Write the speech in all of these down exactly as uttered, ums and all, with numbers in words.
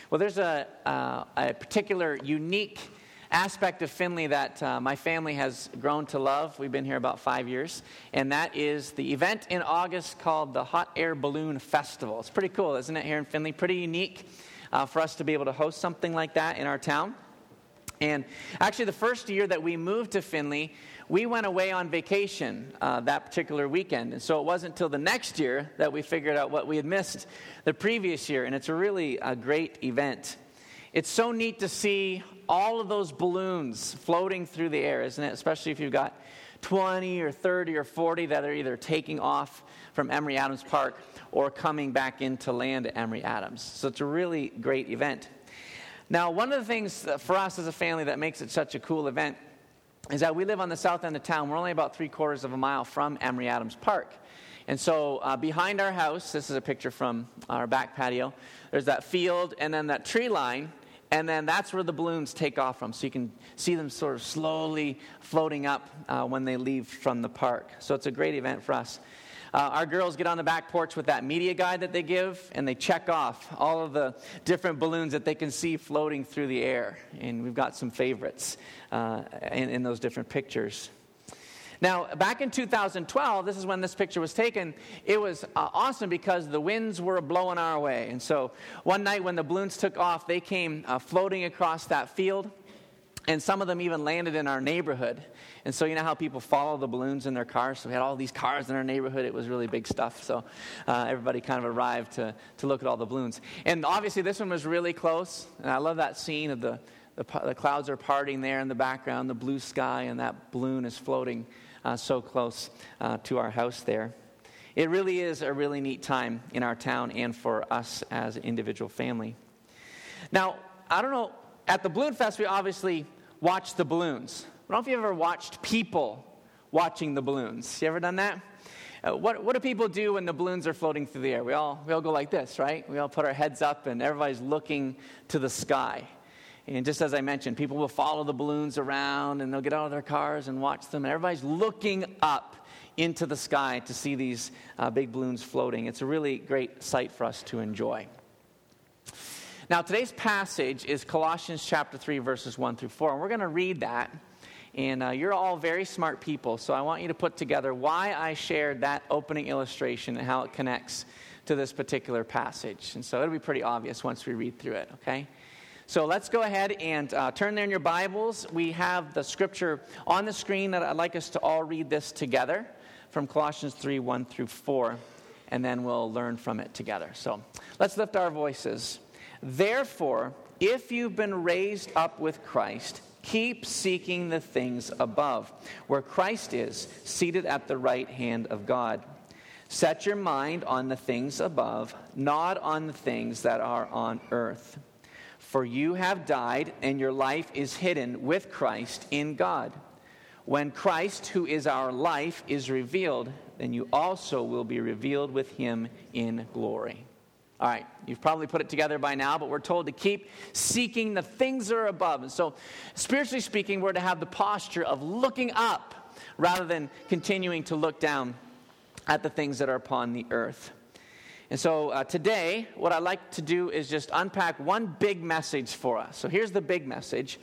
Well, there's a, uh, a particular unique aspect of Findlay that uh, my family has grown to love. We've been here about five years, and that is the event in August called the Hot Air Balloon Festival. It's pretty cool, isn't it, here in Findlay? Pretty unique uh, for us to be able to host something like that in our town. And actually, the first year that we moved to Findlay, we went away on vacation uh, that particular weekend. And so it wasn't until the next year that we figured out what we had missed the previous year. And it's a really a great event. It's so neat to see all of those balloons floating through the air, isn't it? Especially if you've got twenty or thirty or forty that are either taking off from Emory Adams Park or coming back into land at Emory Adams. So it's a really great event. Now, one of the things for us as a family that makes it such a cool event is that we live on the south end of town. We're only about three quarters of a mile from Emory Adams Park. And so uh, behind our house, this is a picture from our back patio, there's that field and then that tree line, and then that's where the balloons take off from. So you can see them sort of slowly floating up uh, when they leave from the park. So it's a great event for us. Uh, our girls get on the back porch with that media guide that they give, and they check off all of the different balloons that they can see floating through the air. And we've got some favorites uh, in, in those different pictures. Now, back in two thousand twelve, this is when this picture was taken, it was uh, awesome because the winds were blowing our way. And so one night when the balloons took off, they came uh, floating across that field, and some of them even landed in our neighborhood. And so you know how people follow the balloons in their cars? So we had all these cars in our neighborhood. It was really big stuff. So uh, everybody kind of arrived to, to look at all the balloons. And obviously this one was really close. And I love that scene of the, the, the clouds are parting there in the background, the blue sky, and that balloon is floating Uh, so close uh, to our house there. It really is a really neat time in our town and for us as an individual family. Now, I don't know, at the Balloon Fest, we obviously watch the balloons. I don't know if you've ever watched people watching the balloons. You ever done that? Uh, what, what do people do when the balloons are floating through the air? We all, we all go like this, right? We all put our heads up and everybody's looking to the sky. And just as I mentioned, people will follow the balloons around and they'll get out of their cars and watch them. And everybody's looking up into the sky to see these uh, big balloons floating. It's a really great sight for us to enjoy. Now, today's passage is Colossians chapter three, verses one through four. And we're going to read that. And uh, you're all very smart people, so I want you to put together why I shared that opening illustration and how it connects to this particular passage. And so it'll be pretty obvious once we read through it, okay? So let's go ahead and uh, turn there in your Bibles. We have the scripture on the screen that I'd like us to all read this together from Colossians three, one through four, and then we'll learn from it together. So let's lift our voices. Therefore, if you've been raised up with Christ, keep seeking the things above, where Christ is, seated at the right hand of God. Set your mind on the things above, not on the things that are on earth. For you have died, and your life is hidden with Christ in God. When Christ, who is our life, is revealed, then you also will be revealed with him in glory. All right, you've probably put it together by now, but we're told to keep seeking the things that are above. And so, spiritually speaking, we're to have the posture of looking up rather than continuing to look down at the things that are upon the earth. And so uh, today, what I'd like to do is just unpack one big message for us. So here's the big message.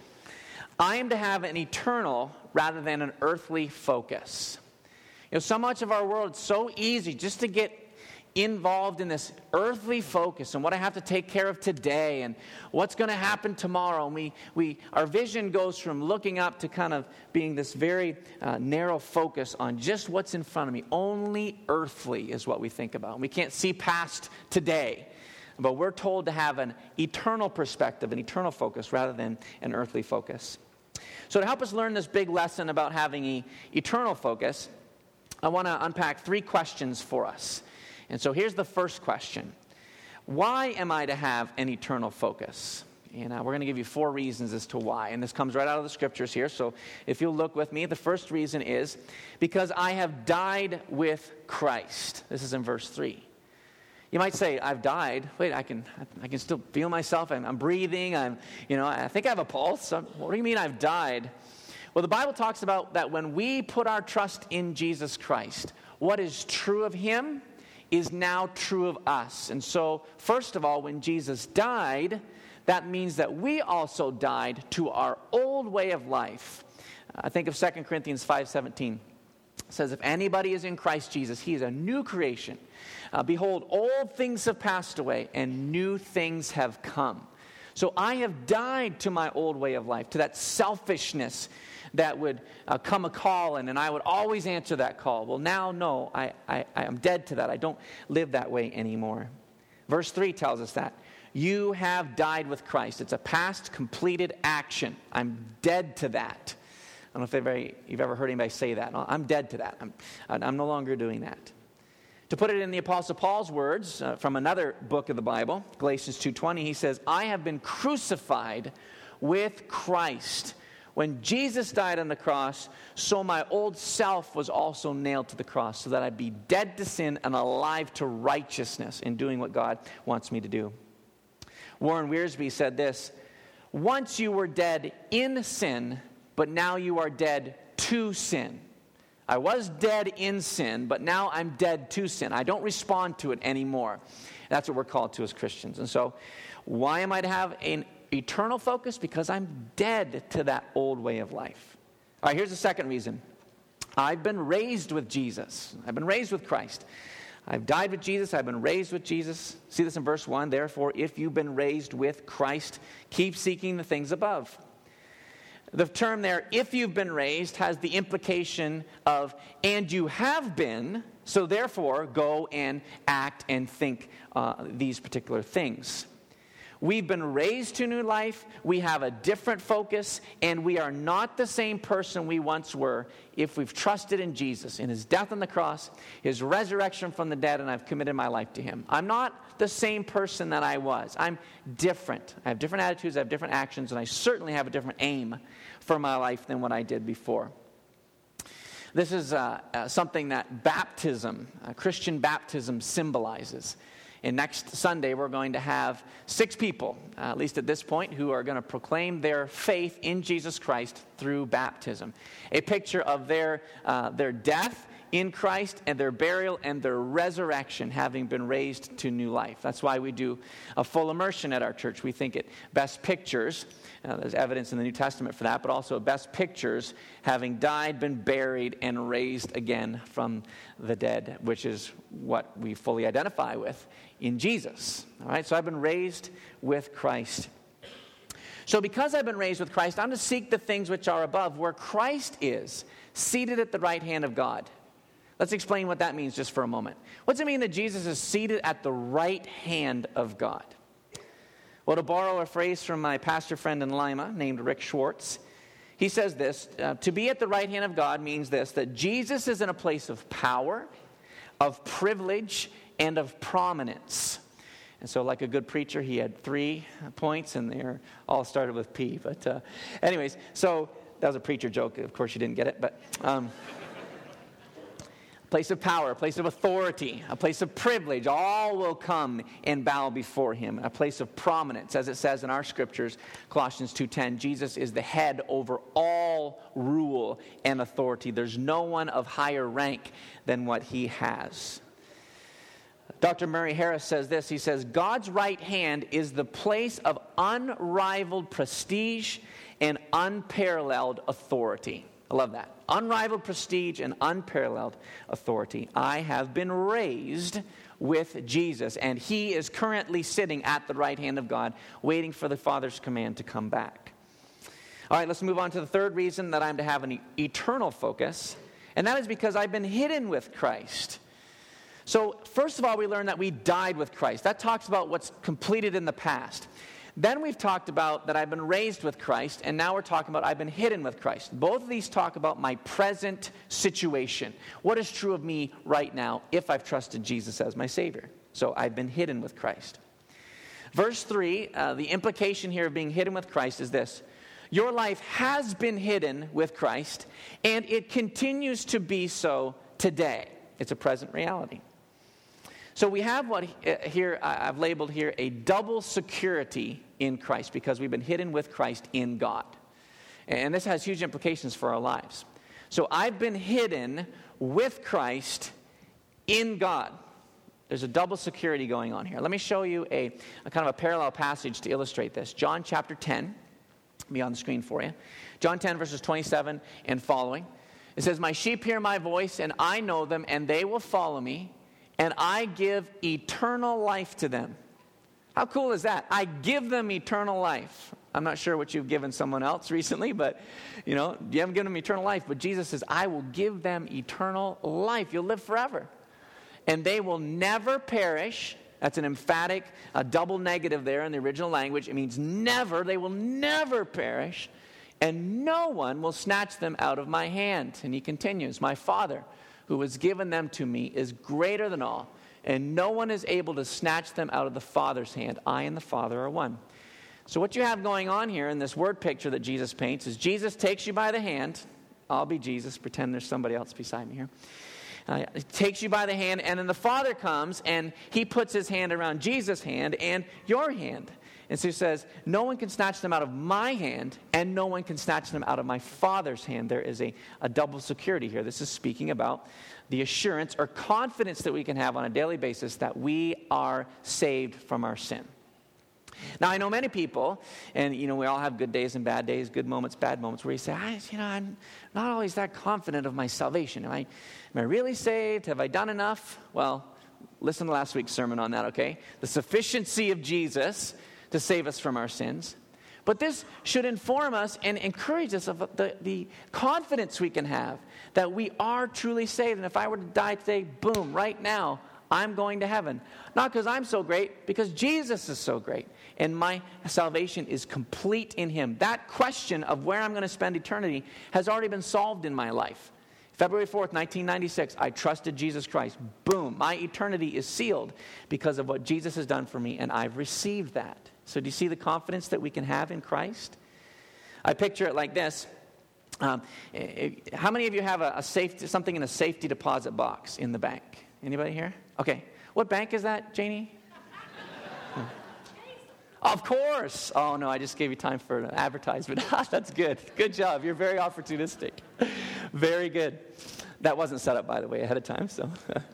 I am to have an eternal rather than an earthly focus. You know, so much of our world, it's so easy just to get involved in this earthly focus and what I have to take care of today and what's going to happen tomorrow. And we, we, our vision goes from looking up to kind of being this very uh, narrow focus on just what's in front of me. Only earthly is what we think about. And we can't see past today. But we're told to have an eternal perspective, an eternal focus rather than an earthly focus. So to help us learn this big lesson about having an eternal focus, I want to unpack three questions for us. And so here's the first question. Why am I to have an eternal focus? And uh, we're going to give you four reasons as to why. And this comes right out of the scriptures here. So if you'll look with me, the first reason is because I have died with Christ. This is in verse three. You might say, I've died. Wait, I can I can still feel myself. I'm, I'm breathing. I'm, you know, I think I have a pulse. What do you mean I've died? Well, the Bible talks about that when we put our trust in Jesus Christ, what is true of him is now true of us. And so, first of all, when Jesus died, that means that we also died to our old way of life. I think of Second Corinthians five seventeen. It says, if anybody is in Christ Jesus, he is a new creation. Uh, Behold, old things have passed away, and new things have come. So I have died to my old way of life, to that selfishness that would uh, come a call in, and I would always answer that call. Well, now, no, I, I, I am dead to that. I don't live that way anymore. Verse three tells us that. You have died with Christ. It's a past completed action. I'm dead to that. I don't know if ever, you've ever heard anybody say that. I'm dead to that. I'm, I'm no longer doing that. To put it in the Apostle Paul's words uh, from another book of the Bible, Galatians two twenty, he says, I have been crucified with Christ. When Jesus died on the cross, so my old self was also nailed to the cross, so that I'd be dead to sin and alive to righteousness in doing what God wants me to do. Warren Wiersbe said this, once you were dead in sin, but now you are dead to sin. I was dead in sin, but now I'm dead to sin. I don't respond to it anymore. That's what we're called to as Christians. And so, why am I to have an eternal focus? Because I'm dead to that old way of life. All right, here's the second reason. I've been raised with Jesus. I've been raised with Christ. I've died with Jesus. I've been raised with Jesus. See this in verse one. Therefore, if you've been raised with Christ, keep seeking the things above. The term there, if you've been raised, has the implication of, and you have been, so therefore go and act and think uh, these particular things. We've been raised to new life, we have a different focus, and we are not the same person we once were if we've trusted in Jesus, in his death on the cross, his resurrection from the dead, and I've committed my life to him. I'm not the same person that I was. I'm different. I have different attitudes, I have different actions, and I certainly have a different aim for my life than what I did before. This is uh, uh, something that baptism, uh, Christian baptism, symbolizes. And next Sunday, we're going to have six people, uh, at least at this point, who are going to proclaim their faith in Jesus Christ through baptism. A picture of their uh, their death in Christ and their burial and their resurrection, having been raised to new life. That's why we do a full immersion at our church. We think it best pictures, uh, there's evidence in the New Testament for that, but also best pictures having died, been buried, and raised again from the dead, which is what we fully identify with in Jesus. All right, so I've been raised with Christ. So because I've been raised with Christ, I'm to seek the things which are above, where Christ is, seated at the right hand of God. Let's explain what that means just for a moment. What's it mean that Jesus is seated at the right hand of God? Well, to borrow a phrase from my pastor friend in Lima named Rick Schwartz, he says this, uh, to be at the right hand of God means this, that Jesus is in a place of power, of privilege, and of prominence. And so like a good preacher, he had three points, and they're all started with P. But uh, anyways, so that was a preacher joke. Of course, you didn't get it, but... Um, A place of power, a place of authority, a place of privilege, all will come and bow before him. A place of prominence, as it says in our scriptures, Colossians two ten, Jesus is the head over all rule and authority. There's no one of higher rank than what he has. Doctor Murray Harris says this, he says, God's right hand is the place of unrivaled prestige and unparalleled authority. I love that. Unrivaled prestige and unparalleled authority. I have been raised with Jesus, and he is currently sitting at the right hand of God, waiting for the Father's command to come back. All right, let's move on to the third reason that I'm to have an eternal focus, and that is because I've been hidden with Christ. So, first of all, we learn that we died with Christ. That talks about what's completed in the past. Then we've talked about that I've been raised with Christ, and now we're talking about I've been hidden with Christ. Both of these talk about my present situation. What is true of me right now if I've trusted Jesus as my Savior? So I've been hidden with Christ. Verse three, uh, the implication here of being hidden with Christ is this. Your life has been hidden with Christ, and it continues to be so today. It's a present reality. So we have what here I've labeled here a double security in Christ, because we've been hidden with Christ in God. And this has huge implications for our lives. So I've been hidden with Christ in God. There's a double security going on here. Let me show you a, a kind of a parallel passage to illustrate this. John chapter ten, be on the screen for you. John ten, verses twenty-seven and following. It says, "My sheep hear my voice, and I know them, and they will follow me, and I give eternal life to them." How cool is that? I give them eternal life. I'm not sure what you've given someone else recently, but, you know, you haven't given them eternal life. But Jesus says, I will give them eternal life. You'll live forever. And they will never perish. That's an emphatic, a double negative there in the original language. It means never. They will never perish. And no one will snatch them out of my hand. And he continues, "My Father, who has given them to me, is greater than all. And no one is able to snatch them out of the Father's hand. I and the Father are one." So what you have going on here in this word picture that Jesus paints is Jesus takes you by the hand. I'll be Jesus. Pretend there's somebody else beside me here. Uh, takes you by the hand, and then the Father comes, and he puts his hand around Jesus' hand and your hand. And so he says, no one can snatch them out of my hand, and no one can snatch them out of my Father's hand. There is a, a double security here. This is speaking about the assurance or confidence that we can have on a daily basis that we are saved from our sin. Now, I know many people, and, you know, we all have good days and bad days, good moments, bad moments, where you say, I, you know, I'm not always that confident of my salvation. Am I, am I really saved? Have I done enough? Well, listen to last week's sermon on that, okay? The sufficiency of Jesus to save us from our sins. But this should inform us and encourage us of the, the confidence we can have that we are truly saved. And if I were to die today, boom, right now, I'm going to heaven. Not because I'm so great, because Jesus is so great. And my salvation is complete in him. That question of where I'm going to spend eternity has already been solved in my life. February fourth, nineteen ninety-six, I trusted Jesus Christ. Boom, my eternity is sealed because of what Jesus has done for me, and I've received that. So do you see the confidence that we can have in Christ? I picture it like this. Um, how many of you have a, a safe, something in a safety deposit box in the bank? Anybody here? Okay. What bank is that, Janie? Of course. Oh, no, I just gave you time for an advertisement. That's good. Good job. You're very opportunistic. Very good. That wasn't set up, by the way, ahead of time. So,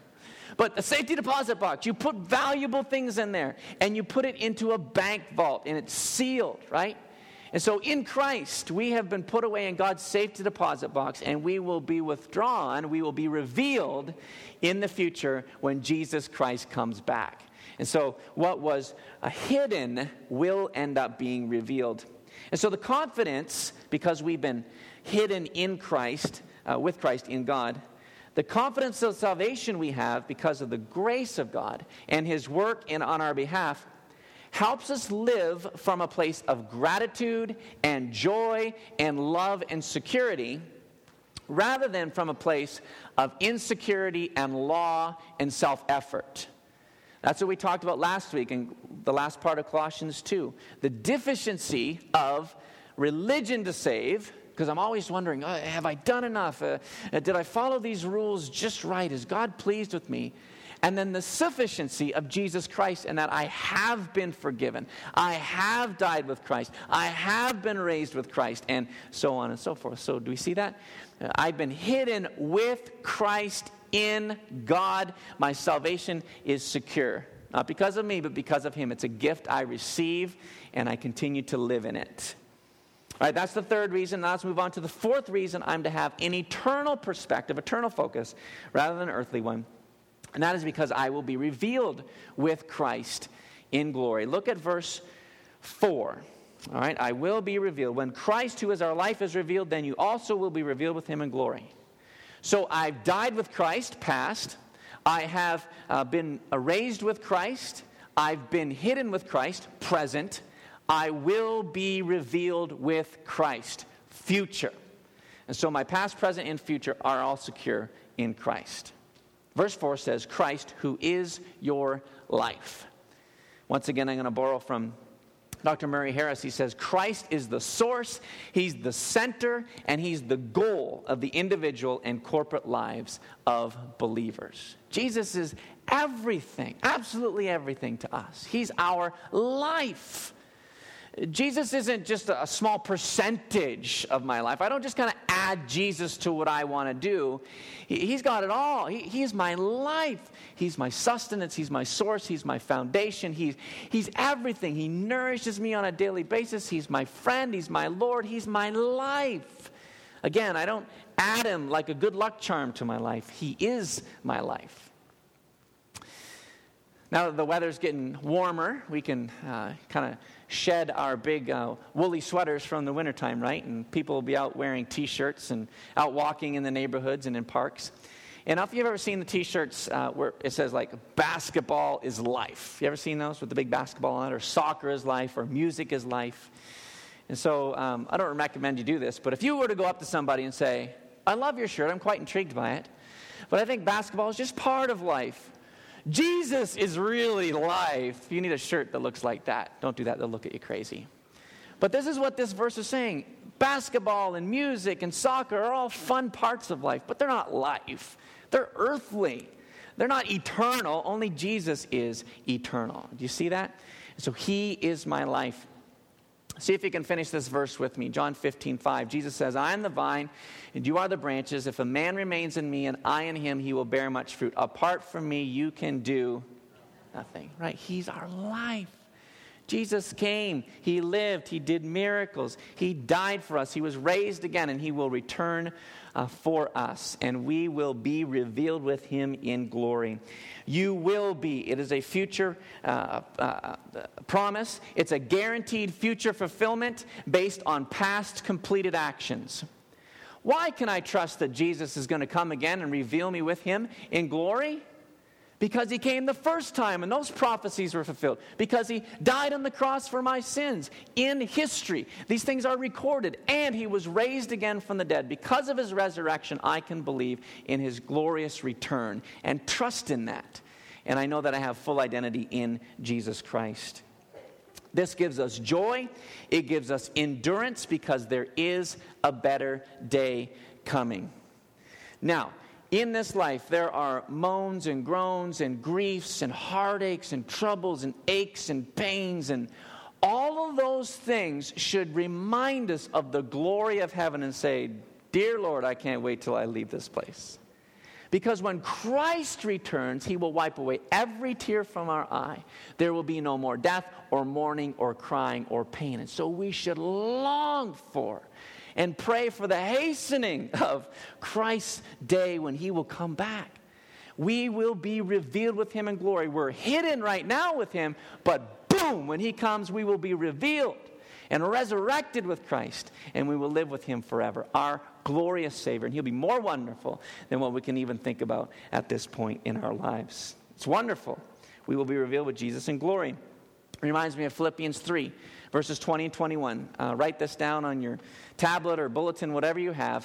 but the safety deposit box, you put valuable things in there, and you put it into a bank vault, and it's sealed, right? And so in Christ, we have been put away in God's safety deposit box, and we will be withdrawn, we will be revealed in the future when Jesus Christ comes back. And so what was hidden will end up being revealed. And so the confidence, because we've been hidden in Christ, uh, with Christ in God, the confidence of salvation we have because of the grace of God and his work in, on our behalf helps us live from a place of gratitude and joy and love and security rather than from a place of insecurity and law and self-effort. That's what we talked about last week in the last part of Colossians two. The deficiency of religion to save, because I'm always wondering, oh, have I done enough? Uh, did I follow these rules just right? Is God pleased with me? And then the sufficiency of Jesus Christ and that I have been forgiven. I have died with Christ. I have been raised with Christ, and so on and so forth. So do we see that? Uh, I've been hidden with Christ in God. My salvation is secure. Not because of me, but because of him. It's a gift I receive, and I continue to live in it. All right, that's the third reason. Now let's move on to the fourth reason I'm to have an eternal perspective, eternal focus, rather than an earthly one. And that is because I will be revealed with Christ in glory. Look at verse four. All right, I will be revealed. When Christ, who is our life, is revealed, then you also will be revealed with him in glory. So I've died with Christ, past. I have uh, been raised with Christ. I've been hidden with Christ, present. I will be revealed with Christ, future. And so my past, present, and future are all secure in Christ. Verse four says, Christ, who is your life. Once again, I'm going to borrow from Doctor Murray Harris. He says, Christ is the source, he's the center, and he's the goal of the individual and corporate lives of believers. Jesus is everything, absolutely everything to us. He's our life. Jesus isn't just a small percentage of my life. I don't just kind of add add Jesus to what I want to do. He, he's got it all. He, he's my life. He's my sustenance. He's my source. He's my foundation. He's, he's everything. He nourishes me on a daily basis. He's my friend. He's my Lord. He's my life. Again, I don't add him like a good luck charm to my life. He is my life. Now that the weather's getting warmer, we can uh, kind of shed our big uh, woolly sweaters from the wintertime, right? And people will be out wearing T-shirts and out walking in the neighborhoods and in parks. And if you've ever seen the T-shirts uh, where it says like, basketball is life. You ever seen those with the big basketball on it? Or soccer is life, or music is life. And so um, I don't recommend you do this, but if you were to go up to somebody and say, I love your shirt, I'm quite intrigued by it, but I think basketball is just part of life. Jesus is really life. You need a shirt that looks like that. Don't do that, they'll look at you crazy. But this is what this verse is saying. Basketball and music and soccer are all fun parts of life, but they're not life. They're earthly. They're not eternal. Only Jesus is eternal. Do you see that? So he is my life. See if you can finish this verse with me. John fifteen five. Jesus says, I am the vine, and you are the branches. If a man remains in me and I in him, he will bear much fruit. Apart from me, you can do nothing. Right? He's our life. Jesus came. He lived. He did miracles. He died for us. He was raised again, and he will return uh, for us. And we will be revealed with him in glory. You will be. It is a future uh, uh, promise. It's a guaranteed future fulfillment based on past completed actions. Why can I trust that Jesus is going to come again and reveal me with him in glory? Because he came the first time and those prophecies were fulfilled. Because he died on the cross for my sins. In history, these things are recorded. And he was raised again from the dead. Because of his resurrection, I can believe in his glorious return and trust in that. And I know that I have full identity in Jesus Christ. This gives us joy. It gives us endurance because there is a better day coming. Now, in this life, there are moans and groans and griefs and heartaches and troubles and aches and pains, and all of those things should remind us of the glory of heaven and say, Dear Lord, I can't wait till I leave this place. Because when Christ returns, he will wipe away every tear from our eye. There will be no more death or mourning or crying or pain. And so we should long for and pray for the hastening of Christ's day when he will come back. We will be revealed with him in glory. We're hidden right now with him, but boom, when he comes, we will be revealed and resurrected with Christ, and we will live with him forever, our glorious Savior. And he'll be more wonderful than what we can even think about at this point in our lives. It's wonderful. We will be revealed with Jesus in glory. It reminds me of Philippians three. Verses twenty and twenty-one. Uh, write this down on your tablet or bulletin, whatever you have.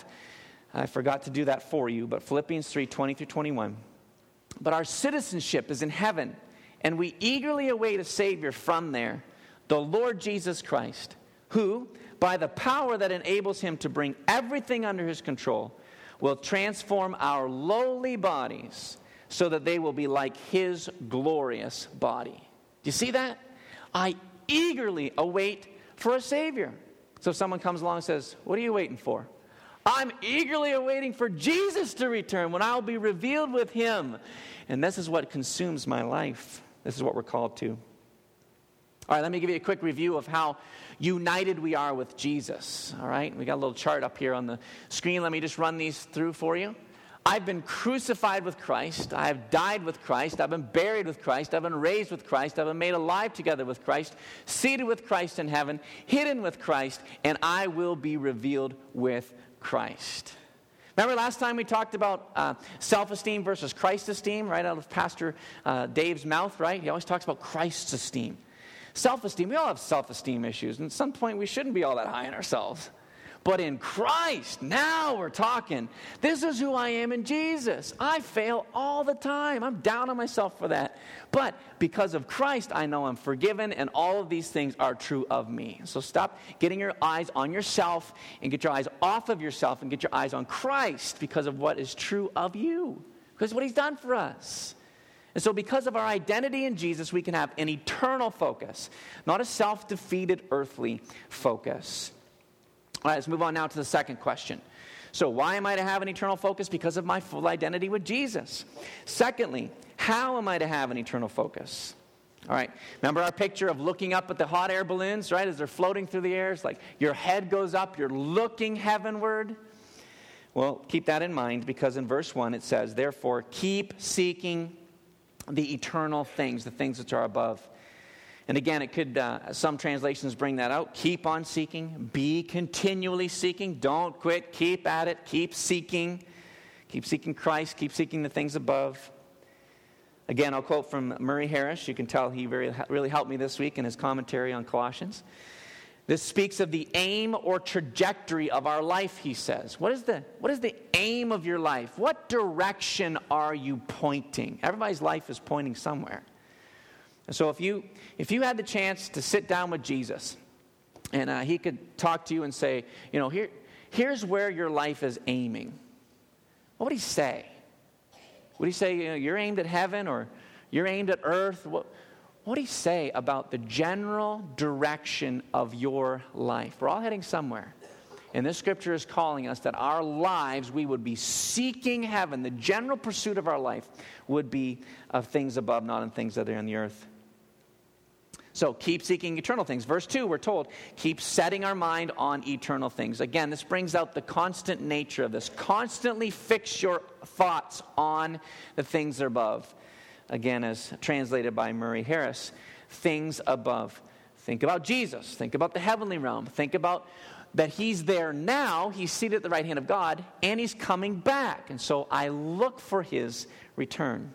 I forgot to do that for you, but Philippians three, twenty through twenty-one. But our citizenship is in heaven, and we eagerly await a Savior from there, the Lord Jesus Christ, who, by the power that enables him to bring everything under his control, will transform our lowly bodies so that they will be like his glorious body. Do you see that? I eagerly await for a Savior. So if someone comes along and says, what are you waiting for? I'm eagerly awaiting for Jesus to return when I'll be revealed with him. And this is what consumes my life. This is what we're called to. All right, let me give you a quick review of how united we are with Jesus. All right, we got a little chart up here on the screen. Let me just run these through for you. I've been crucified with Christ. I have died with Christ. I've been buried with Christ. I've been raised with Christ. I've been made alive together with Christ, seated with Christ in heaven, hidden with Christ, and I will be revealed with Christ. Remember last time we talked about uh, self-esteem versus Christ-esteem, right out of Pastor uh, Dave's mouth, right? He always talks about Christ's esteem. Self-esteem, we all have self-esteem issues, and at some point we shouldn't be all that high in ourselves. But in Christ, now we're talking. This is who I am in Jesus. I fail all the time. I'm down on myself for that. But because of Christ, I know I'm forgiven, and all of these things are true of me. So stop getting your eyes on yourself and get your eyes off of yourself and get your eyes on Christ because of what is true of you, because of what he's done for us. And so because of our identity in Jesus, we can have an eternal focus, not a self-defeated earthly focus. All right, let's move on now to the second question. So why am I to have an eternal focus? Because of my full identity with Jesus. Secondly, how am I to have an eternal focus? All right, remember our picture of looking up at the hot air balloons, right? As they're floating through the air, it's like your head goes up, you're looking heavenward. Well, keep that in mind, because in verse one it says, therefore, keep seeking the eternal things, the things which are above. And again, it could, uh, some translations bring that out. Keep on seeking. Be continually seeking. Don't quit. Keep at it. Keep seeking. Keep seeking Christ. Keep seeking the things above. Again, I'll quote from Murray Harris. You can tell he very, really helped me this week in his commentary on Colossians. This speaks of the aim or trajectory of our life, he says. What is the, what is the aim of your life? What direction are you pointing? Everybody's life is pointing somewhere. And so if you if you had the chance to sit down with Jesus and uh, he could talk to you and say, you know, here here's where your life is aiming, what would he say? Would he say, you know, you're aimed at heaven or you're aimed at earth? What, what would he say about the general direction of your life? We're all heading somewhere. And this scripture is calling us that our lives, we would be seeking heaven. The general pursuit of our life would be of things above, not in things that are on the earth. So keep seeking eternal things. Verse two, we're told, keep setting our mind on eternal things. Again, this brings out the constant nature of this. Constantly fix your thoughts on the things above. Again, as translated by Murray Harris, things above. Think about Jesus. Think about the heavenly realm. Think about that he's there now. He's seated at the right hand of God, and he's coming back. And so I look for his return.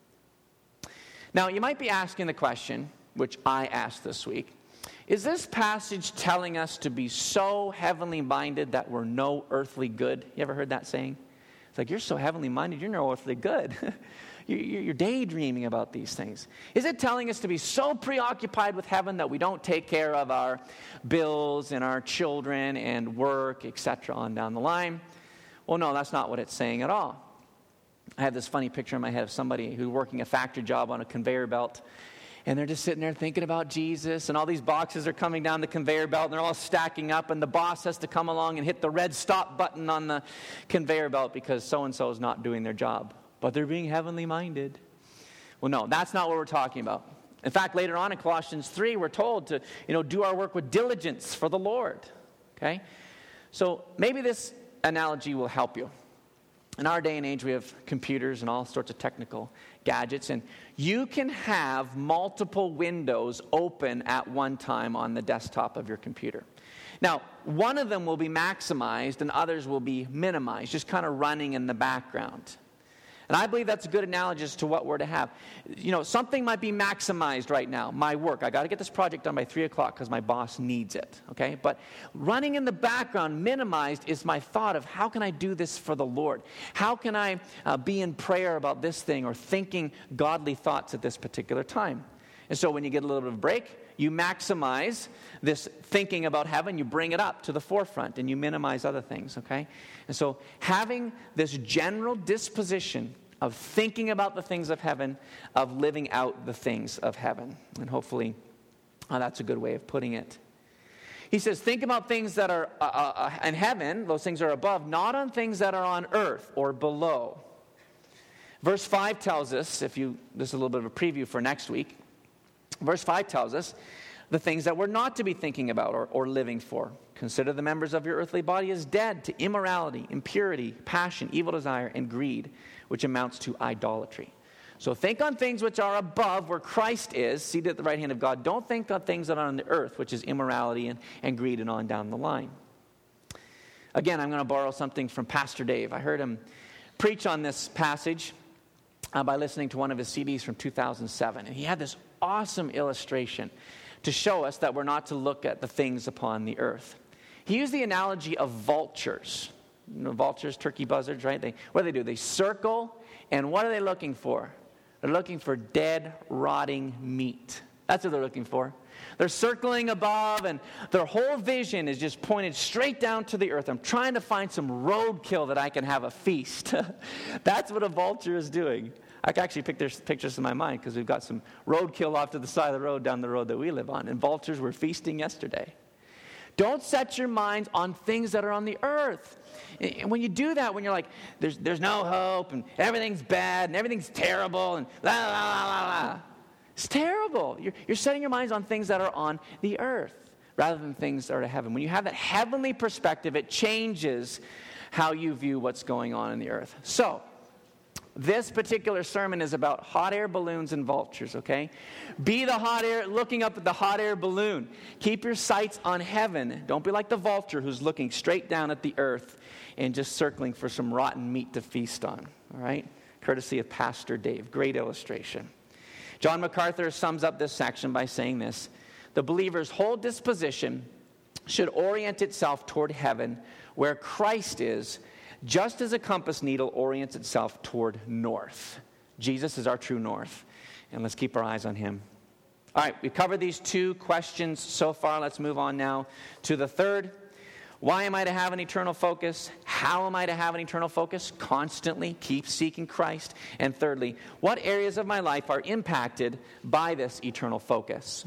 Now, you might be asking the question, which I asked this week, is this passage telling us to be so heavenly minded that we're no earthly good? You ever heard that saying? It's like, you're so heavenly minded, you're no earthly good. You're daydreaming about these things. Is it telling us to be so preoccupied with heaven that we don't take care of our bills and our children and work, et cetera, on down the line? Well, no, that's not what it's saying at all. I have this funny picture in my head of somebody who's working a factory job on a conveyor belt, and they're just sitting there thinking about Jesus, and all these boxes are coming down the conveyor belt, and they're all stacking up, and the boss has to come along and hit the red stop button on the conveyor belt because so-and-so is not doing their job. But they're being heavenly minded. Well, no, that's not what we're talking about. In fact, later on in Colossians three, we're told to, you know, do our work with diligence for the Lord. Okay? So maybe this analogy will help you. In our day and age, we have computers and all sorts of technical gadgets, and you can have multiple windows open at one time on the desktop of your computer. Now, one of them will be maximized and others will be minimized, just kind of running in the background. And I believe that's a good analogy as to what we're to have. You know, something might be maximized right now. My work. I got to get this project done by three o'clock because my boss needs it. Okay? But running in the background, minimized, is my thought of how can I do this for the Lord? How can I uh, be in prayer about this thing or thinking godly thoughts at this particular time? And so when you get a little bit of a break, you maximize this thinking about heaven, you bring it up to the forefront, and you minimize other things, okay? And so having this general disposition of thinking about the things of heaven, of living out the things of heaven. And hopefully uh, that's a good way of putting it. He says, think about things that are uh, uh, in heaven, those things are above, not on things that are on earth or below. Verse five tells us, if you, this is a little bit of a preview for next week, verse five tells us the things that we're not to be thinking about or, or living for. Consider the members of your earthly body as dead to immorality, impurity, passion, evil desire, and greed, which amounts to idolatry. So think on things which are above, where Christ is, seated at the right hand of God. Don't think on things that are on the earth, which is immorality and, and greed and on down the line. Again, I'm going to borrow something from Pastor Dave. I heard him preach on this passage uh, by listening to one of his C Ds from two thousand seven. And he had this awesome illustration to show us that we're not to look at the things upon the earth. He used the analogy of vultures. You know, vultures, turkey buzzards, right? They, what do they do? They circle, and what are they looking for? They're looking for dead, rotting meat. That's what they're looking for. They're circling above, and their whole vision is just pointed straight down to the earth. I'm trying to find some roadkill that I can have a feast. That's what a vulture is doing. I can actually pick there's pictures in my mind because we've got some roadkill off to the side of the road down the road that we live on, and vultures were feasting yesterday. Don't set your minds on things that are on the earth. And when you do that, when you're like, there's, there's no hope, and everything's bad, and everything's terrible, and la, la, la, la, la. It's terrible. You're, you're setting your minds on things that are on the earth rather than things that are to heaven. When you have that heavenly perspective, it changes how you view what's going on in the earth. So, this particular sermon is about hot air balloons and vultures, okay? Be the hot air, looking up at the hot air balloon. Keep your sights on heaven. Don't be like the vulture who's looking straight down at the earth and just circling for some rotten meat to feast on, all right? Courtesy of Pastor Dave. Great illustration. John MacArthur sums up this section by saying this: the believer's whole disposition should orient itself toward heaven, where Christ is, just as a compass needle orients itself toward north. Jesus is our true north, and let's keep our eyes on him. All right, we've covered these two questions so far. Let's move on now to the third. Why am I to have an eternal focus? How am I to have an eternal focus? Constantly keep seeking Christ. And thirdly, what areas of my life are impacted by this eternal focus?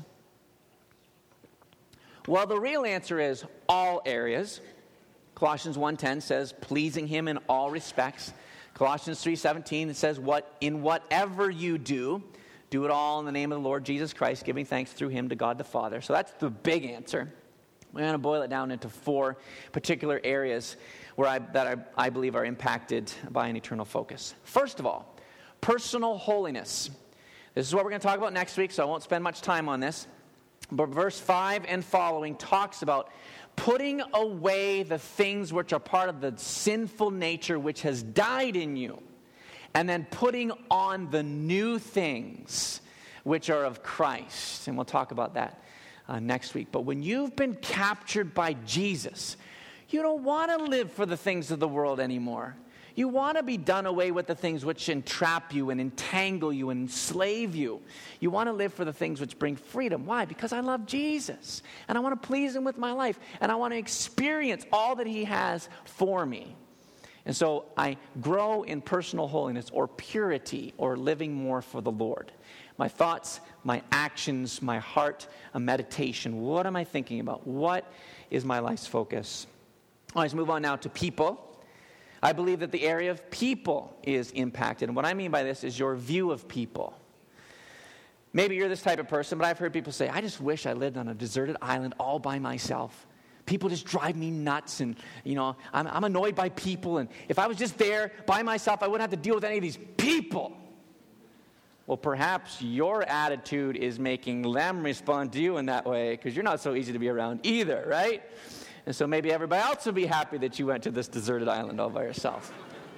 Well, the real answer is all areas. Colossians one ten says, pleasing him in all respects. Colossians three seventeen says, "What in whatever you do, do it all in the name of the Lord Jesus Christ, giving thanks through him to God the Father." So that's the big answer. We're going to boil it down into four particular areas where I, that I, I believe are impacted by an eternal focus. First of all, personal holiness. This is what we're going to talk about next week, so I won't spend much time on this. But verse five and following talks about putting away the things which are part of the sinful nature which has died in you, and then putting on the new things which are of Christ. And we'll talk about that uh, next week. But when you've been captured by Jesus, you don't want to live for the things of the world anymore. You want to be done away with the things which entrap you and entangle you and enslave you. You want to live for the things which bring freedom. Why? Because I love Jesus, and I want to please him with my life, and I want to experience all that he has for me. And so I grow in personal holiness or purity or living more for the Lord. My thoughts, my actions, my heart, a meditation. What am I thinking about? What is my life's focus? Well, let's move on now to people. I believe that the area of people is impacted. And what I mean by this is your view of people. Maybe you're this type of person, but I've heard people say, I just wish I lived on a deserted island all by myself. People just drive me nuts, and, you know, I'm, I'm annoyed by people. And if I was just there by myself, I wouldn't have to deal with any of these people. Well, perhaps your attitude is making them respond to you in that way, because you're not so easy to be around either, right? And so maybe everybody else will be happy that you went to this deserted island all by yourself.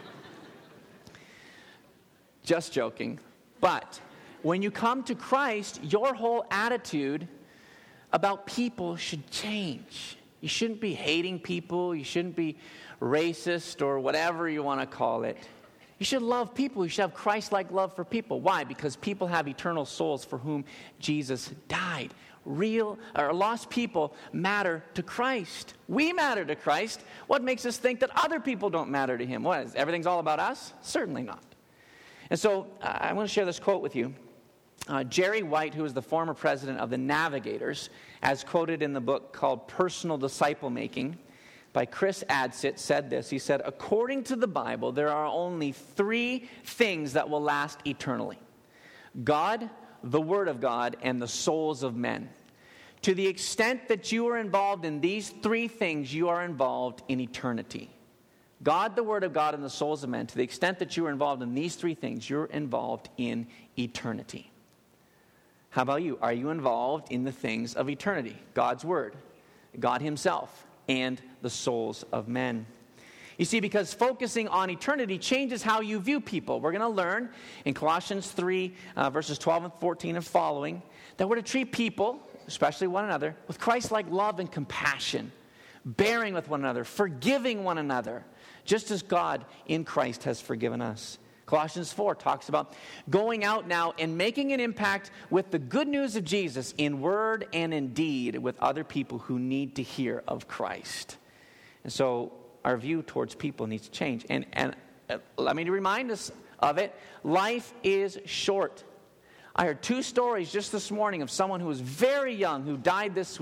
Just joking. But when you come to Christ, your whole attitude about people should change. You shouldn't be hating people. You shouldn't be racist or whatever you want to call it. You should love people. You should have Christ-like love for people. Why? Because people have eternal souls for whom Jesus died. Real or lost people matter to Christ. We matter to Christ. What makes us think that other people don't matter to him? What is everything's all about us? Certainly not. And so uh, I want to share this quote with you. Uh, Jerry White, who is the former president of the Navigators, as quoted in the book called Personal Disciple Making by Chris Adsit, said this. He said, according to the Bible, there are only three things that will last eternally: God, the Word of God, and the souls of men. To the extent that you are involved in these three things, you are involved in eternity. God, the Word of God, and the souls of men. To the extent that you are involved in these three things, you're involved in eternity. How about you? Are you involved in the things of eternity? God's Word, God himself, and the souls of men. You see, because focusing on eternity changes how you view people. We're going to learn in Colossians three, uh, verses twelve and fourteen and following, that we're to treat people, especially one another, with Christ-like love and compassion, bearing with one another, forgiving one another, just as God in Christ has forgiven us. Colossians four talks about going out now and making an impact with the good news of Jesus in word and in deed with other people who need to hear of Christ. And so our view towards people needs to change. And, and uh, let me remind us of it. Life is short. I heard two stories just this morning of someone who was very young who died this week.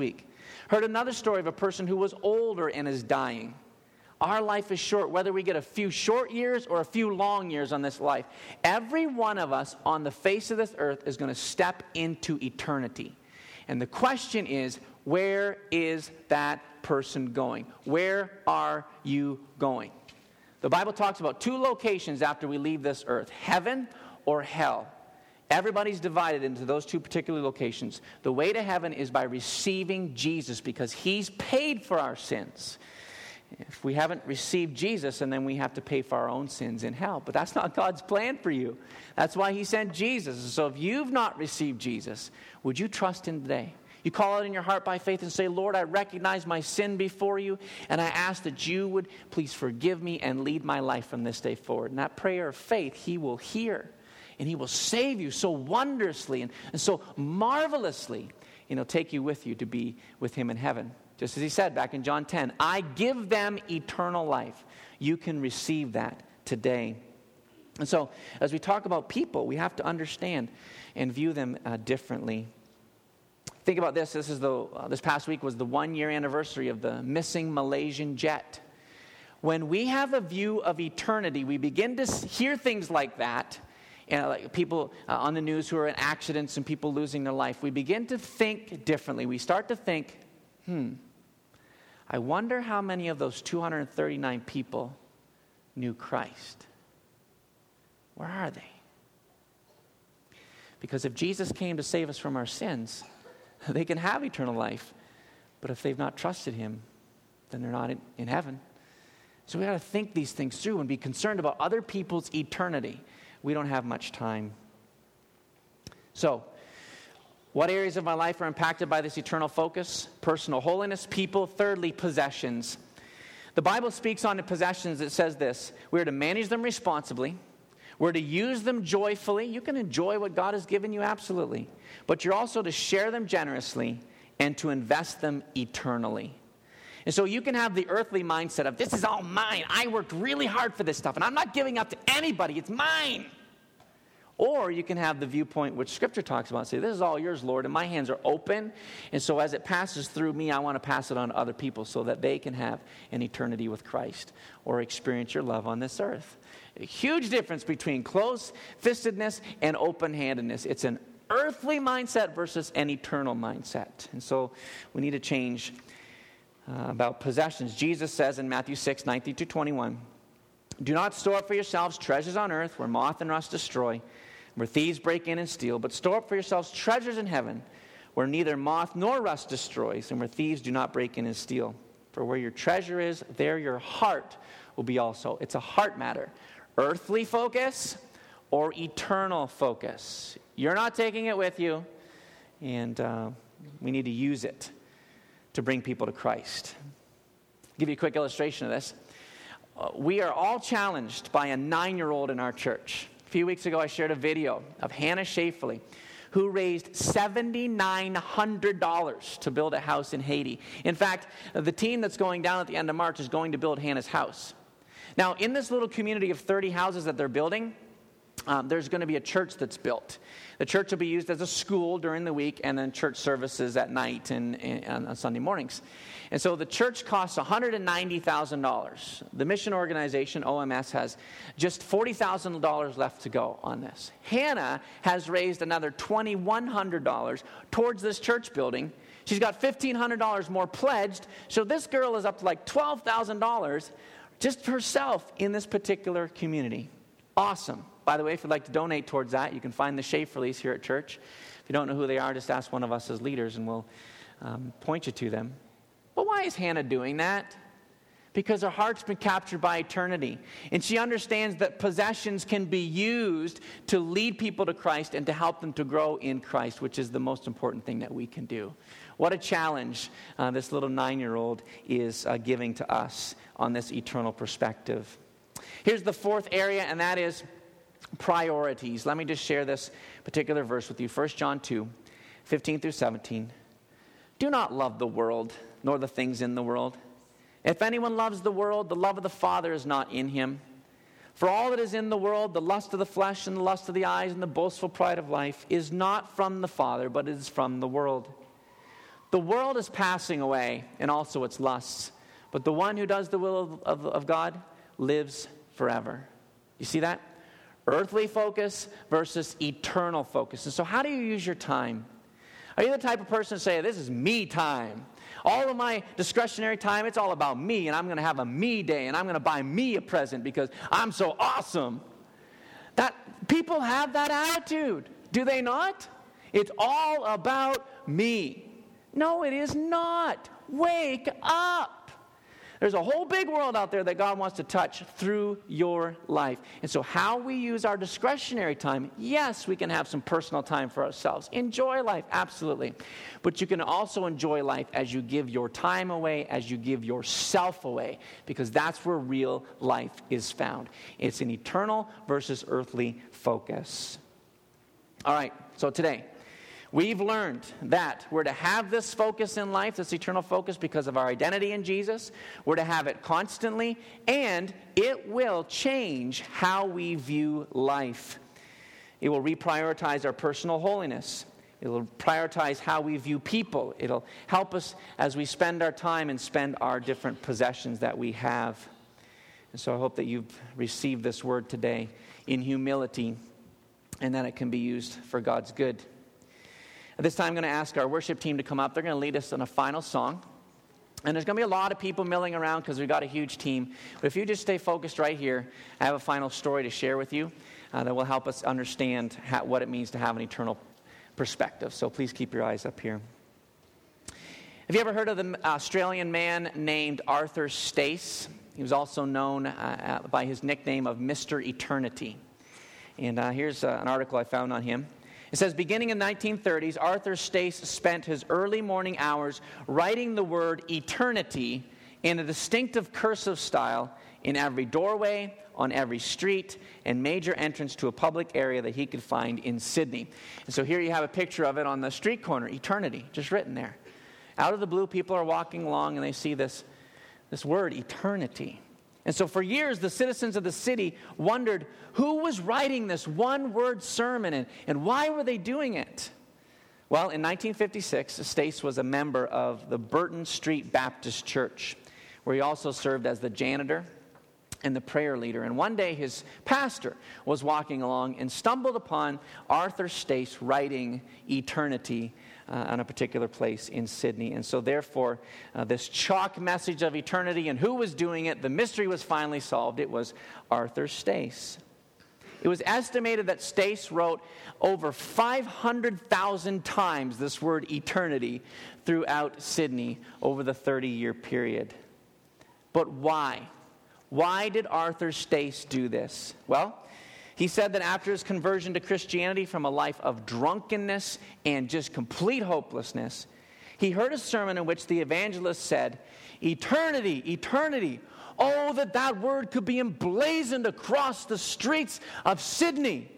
Heard another story of a person who was older and is dying. Our life is short, whether we get a few short years or a few long years on this life. Every one of us on the face of this earth is going to step into eternity. And the question is, where is that person going? Where are you going? The Bible talks about two locations after we leave this earth, heaven or hell. Everybody's divided into those two particular locations. The way to heaven is by receiving Jesus because he's paid for our sins. If we haven't received Jesus, and then we have to pay for our own sins in hell. But that's not God's plan for you. That's why he sent Jesus. So if you've not received Jesus, would you trust him today? You call out in your heart by faith and say, Lord, I recognize my sin before you, and I ask that you would please forgive me and lead my life from this day forward. And that prayer of faith, he will hear, and he will save you so wondrously and, and so marvelously, and he'll take you with you to be with him in heaven. Just as he said back in John ten, I give them eternal life. You can receive that today. And so, as we talk about people, we have to understand and view them uh, differently. Think about this. This is the uh, this past week was the one-year anniversary of the missing Malaysian jet. When we have a view of eternity, we begin to hear things like that, and like people uh, on the news who are in accidents and people losing their life. We begin to think differently. We start to think, hmm, I wonder how many of those two hundred thirty-nine people knew Christ. Where are they? Because if Jesus came to save us from our sins, they can have eternal life. But if they've not trusted him, then they're not in, in heaven. So we got to think these things through and be concerned about other people's eternity. We don't have much time. So, what areas of my life are impacted by this eternal focus? Personal holiness, people. Thirdly, possessions. The Bible speaks on the possessions. It says this: we're to manage them responsibly. We're to use them joyfully. You can enjoy what God has given you, absolutely. But you're also to share them generously and to invest them eternally. And so you can have the earthly mindset of, this is all mine. I worked really hard for this stuff, and I'm not giving up to anybody. It's mine. Or you can have the viewpoint which Scripture talks about and say, this is all yours, Lord, and my hands are open. And so as it passes through me, I want to pass it on to other people so that they can have an eternity with Christ or experience your love on this earth. A huge difference between close-fistedness and open-handedness. It's an earthly mindset versus an eternal mindset. And so we need to change uh, about possessions. Jesus says in Matthew six, nineteen to twenty-one, do not store up for yourselves treasures on earth where moth and rust destroy, where thieves break in and steal, but store up for yourselves treasures in heaven where neither moth nor rust destroys, and where thieves do not break in and steal. For where your treasure is, there your heart will be also. It's a heart matter. Earthly focus or eternal focus. You're not taking it with you, and uh, we need to use it to bring people to Christ. I'll give you a quick illustration of this. Uh, we are all challenged by a nine-year-old in our church. A few weeks ago, I shared a video of Hannah Schaefley, who raised seven thousand nine hundred dollars to build a house in Haiti. In fact, the team that's going down at the end of March is going to build Hannah's house. Now, in this little community of thirty houses that they're building, um, there's going to be a church that's built. The church will be used as a school during the week, and then church services at night and, and on Sunday mornings. And so the church costs one hundred ninety thousand dollars. The mission organization, O M S, has just forty thousand dollars left to go on this. Hannah has raised another two thousand one hundred dollars towards this church building. She's got fifteen hundred dollars more pledged, so this girl is up to like twelve thousand dollars just herself in this particular community. Awesome. By the way, if you'd like to donate towards that, you can find the Schaefleys here at church. If you don't know who they are, just ask one of us as leaders and we'll um, point you to them. But why is Hannah doing that? Because her heart's been captured by eternity. And she understands that possessions can be used to lead people to Christ and to help them to grow in Christ, which is the most important thing that we can do. What a challenge uh, this little nine-year-old is uh, giving to us on this eternal perspective. Here's the fourth area, and that is priorities. Let me just share this particular verse with you. First John two, fifteen through seventeen. Do not love the world, nor the things in the world. If anyone loves the world, the love of the Father is not in him. For all that is in the world, the lust of the flesh and the lust of the eyes and the boastful pride of life, is not from the Father, but is from the world. The world is passing away and also its lusts, but the one who does the will of, of, of God lives forever. You see that? Earthly focus versus eternal focus. And so how do you use your time? Are you the type of person to say, this is me time? All of my discretionary time, it's all about me, and I'm going to have a me day, and I'm going to buy me a present because I'm so awesome. That people have that attitude, do they not? It's all about me. No, it is not. Wake up. There's a whole big world out there that God wants to touch through your life. And so how we use our discretionary time, yes, we can have some personal time for ourselves. Enjoy life, absolutely. But you can also enjoy life as you give your time away, as you give yourself away, because that's where real life is found. It's an eternal versus earthly focus. All right, so today, we've learned that we're to have this focus in life, this eternal focus, because of our identity in Jesus. We're to have it constantly, and it will change how we view life. It will reprioritize our personal holiness. It will prioritize how we view people. It'll help us as we spend our time and spend our different possessions that we have. And so I hope that you've received this word today in humility, and that it can be used for God's good. At this time, I'm going to ask our worship team to come up. They're going to lead us in a final song. And there's going to be a lot of people milling around because we've got a huge team. But if you just stay focused right here, I have a final story to share with you uh, that will help us understand how, what it means to have an eternal perspective. So please keep your eyes up here. Have you ever heard of the Australian man named Arthur Stace? He was also known uh, by his nickname of Mister Eternity. And uh, here's uh, an article I found on him. It says, beginning in the nineteen thirties, Arthur Stace spent his early morning hours writing the word eternity in a distinctive cursive style in every doorway, on every street, and major entrance to a public area that he could find in Sydney. And so here you have a picture of it on the street corner, eternity, just written there. Out of the blue, people are walking along and they see this, this word, eternity. And so for years, the citizens of the city wondered who was writing this one-word sermon and, and why were they doing it? Well, in nineteen fifty-six, Stace was a member of the Burton Street Baptist Church, where he also served as the janitor and the prayer leader. And one day, his pastor was walking along and stumbled upon Arthur Stace writing eternity Uh, on a particular place in Sydney. And so therefore, uh, this chalk message of eternity and who was doing it, the mystery was finally solved. It was Arthur Stace. It was estimated that Stace wrote over five hundred thousand times this word eternity throughout Sydney over the thirty-year period. But why? Why did Arthur Stace do this? Well, he said that after his conversion to Christianity from a life of drunkenness and just complete hopelessness, he heard a sermon in which the evangelist said, eternity, eternity, oh, that that word could be emblazoned across the streets of Sydney.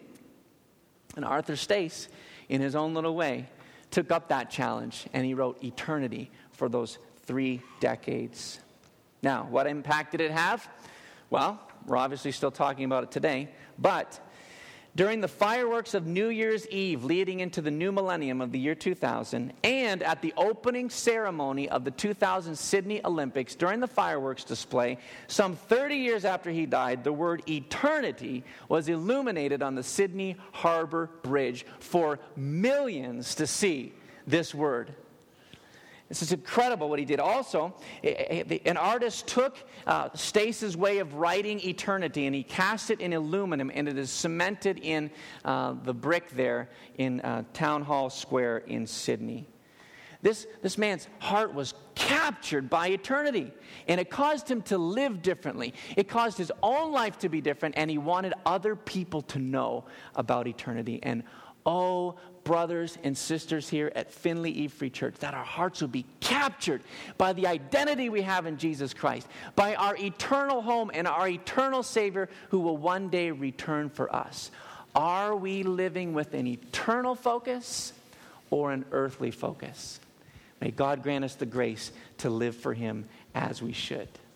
And Arthur Stace, in his own little way, took up that challenge, and he wrote eternity for those three decades. Now, what impact did it have? Well, we're obviously still talking about it today, but during the fireworks of New Year's Eve leading into the new millennium of the year two thousand, and at the opening ceremony of the two thousand Sydney Olympics, during the fireworks display, some thirty years after he died, the word eternity was illuminated on the Sydney Harbour Bridge for millions to see this word. This is incredible what he did. Also, an artist took uh, Stace's way of writing eternity and he cast it in aluminum, and it is cemented in uh, the brick there in uh, Town Hall Square in Sydney. This, this man's heart was captured by eternity, and it caused him to live differently. It caused his own life to be different, and he wanted other people to know about eternity. And oh, brothers and sisters here at Finley Eve Free Church, that our hearts would be captured by the identity we have in Jesus Christ, by our eternal home and our eternal Savior who will one day return for us. Are we living with an eternal focus or an earthly focus? May God grant us the grace to live for Him as we should.